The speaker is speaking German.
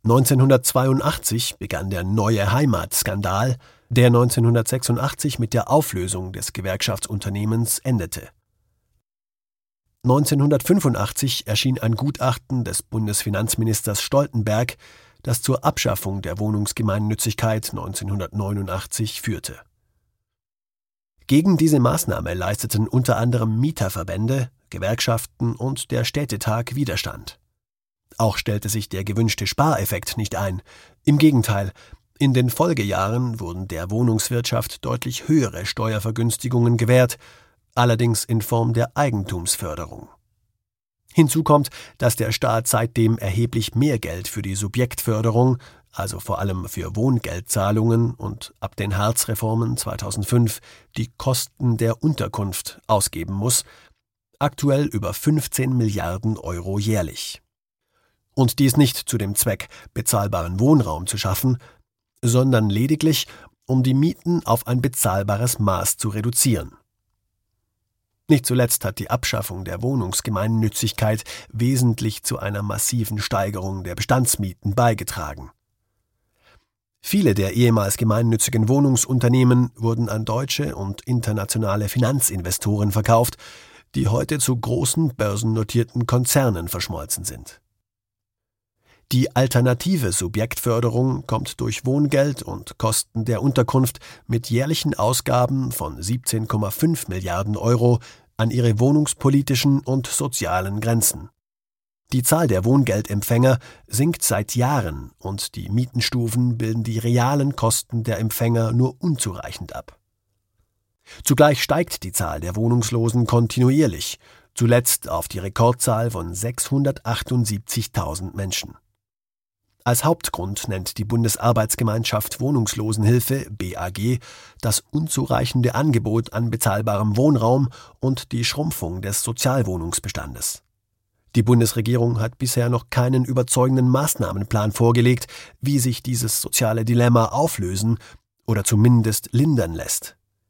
1982 begann der Neue Heimat-Skandal, der 1986 mit der Auflösung des Gewerkschaftsunternehmens endete. 1985 erschien ein Gutachten des Bundesfinanzministers Stoltenberg, das zur Abschaffung der Wohnungsgemeinnützigkeit 1989 führte. Gegen diese Maßnahme leisteten unter anderem Mieterverbände, Gewerkschaften und der Städtetag Widerstand. Auch stellte sich der gewünschte Spareffekt nicht ein. Im Gegenteil, in den Folgejahren wurden der Wohnungswirtschaft deutlich höhere Steuervergünstigungen gewährt, allerdings in Form der Eigentumsförderung. Hinzu kommt, dass der Staat seitdem erheblich mehr Geld für die Subjektförderung, also vor allem für Wohngeldzahlungen und ab den Hartz-Reformen 2005 die Kosten der Unterkunft ausgeben muss, aktuell über 15 Milliarden Euro jährlich. Und dies nicht zu dem Zweck, bezahlbaren Wohnraum zu schaffen, sondern lediglich, um die Mieten auf ein bezahlbares Maß zu reduzieren. Nicht zuletzt hat die Abschaffung der Wohnungsgemeinnützigkeit wesentlich zu einer massiven Steigerung der Bestandsmieten beigetragen. Viele der ehemals gemeinnützigen Wohnungsunternehmen wurden an deutsche und internationale Finanzinvestoren verkauft, die heute zu großen börsennotierten Konzernen verschmolzen sind. Die alternative Subjektförderung kommt durch Wohngeld und Kosten der Unterkunft mit jährlichen Ausgaben von 17,5 Milliarden Euro an ihre wohnungspolitischen und sozialen Grenzen. Die Zahl der Wohngeldempfänger sinkt seit Jahren und die Mietenstufen bilden die realen Kosten der Empfänger nur unzureichend ab. Zugleich steigt die Zahl der Wohnungslosen kontinuierlich, zuletzt auf die Rekordzahl von 678.000 Menschen. Als Hauptgrund nennt die Bundesarbeitsgemeinschaft Wohnungslosenhilfe (BAG) das unzureichende Angebot an bezahlbarem Wohnraum und die Schrumpfung des Sozialwohnungsbestandes. Die Bundesregierung hat bisher noch keinen überzeugenden Maßnahmenplan vorgelegt, wie sich dieses soziale Dilemma auflösen oder zumindest lindern lässt.